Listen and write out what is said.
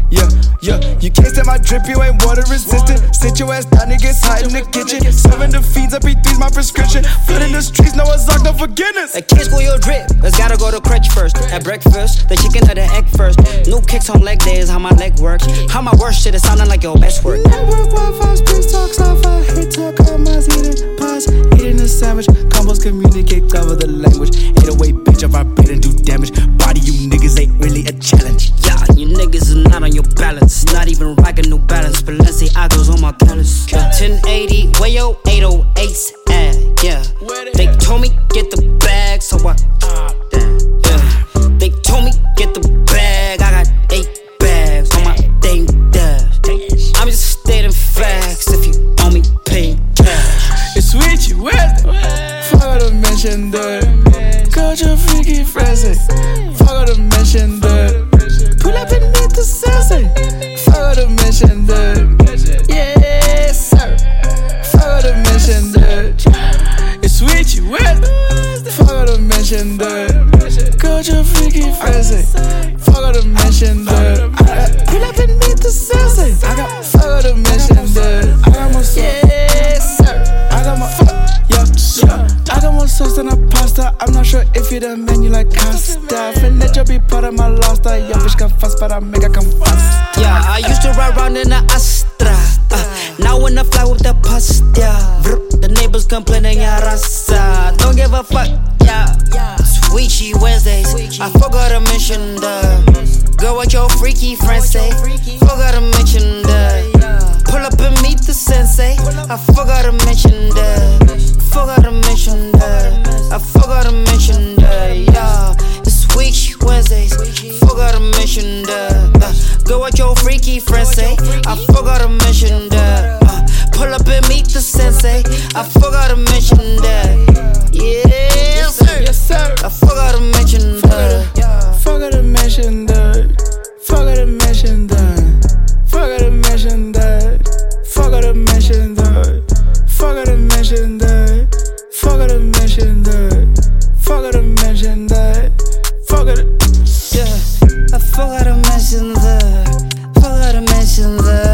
You can't stand my drip, you ain't water resistant. Sit your ass down, niggas hot in the kitchen. Serving the feeds, up P3's my prescription. Flood in the streets, no Ozark, no forgiveness. I can't school your drip, let's gotta go to crutch first. At breakfast, the chicken or the egg first. New kicks on leg days, how my leg works. How my worst shit is sounding like your best work. Network Wi-Fi, space talk, sci-fi, hate talk, commas, eating pies, eating a sandwich. Combos communicate, cover the language. 808 bitch, I vibrate and do damage. Body, you niggas ain't really a challenge. Yeah, you niggas is not on your balance. Not even rockin' New Balance. Balenciaga's on my callus. 1080, where your 808s at? Yeah. They told me get the bag, so I yeah. They told me get the bag. I got 8 bags on my dang dash. I'm just stating facts. If you owe me, pay cash. It's sweet, you Wednesday. Fuck to mention that. Culture freaky frenzy. Fuck to mention that. Pull up and meet the sensei. Fuck to mention that. Yes, sir. Fuck to mention that. It's sweet, you Wednesday. Fuck to mention that. Culture freaky frenzy. Fuck to mention that. Pull up and meet the sensei. I got fuck to mention that. I got more sauce. Yes, sir. I got my I got more sauce than a pasta. I'm not sure if you the menu like Costa. Finna just be part of my lifestyle. Your bitch come fast, but I make her come fast. Yeah, I used to ride around in the Astra. Now when I fly with the pasta, the neighbors complaining, yeah, rasa. Don't give a fuck, yeah. Sweetie Wednesdays, I forgot to mention the girl what your freaky friends say. Forgot to mention the pull up and meet the sensei. I forgot to mention the. Forgot to mention that. I forgot to mention that. Yeah, it's Sweet Wednesdays. Forgot to mention that. Go what your freaky friends say. I forgot to mention that. Pull up and meet the sensei. I forgot to mention that. Yes, sir. Yes, sir. I forgot to mention that. Forgot to mention that. Forgot to mention that. Forgot to mention that. Forgot to mention that. Forgot to mention that. Forgot to mention that. Forgot to mention that. Forgot to. Yeah, I forgot to mention that. Forgot to mention that.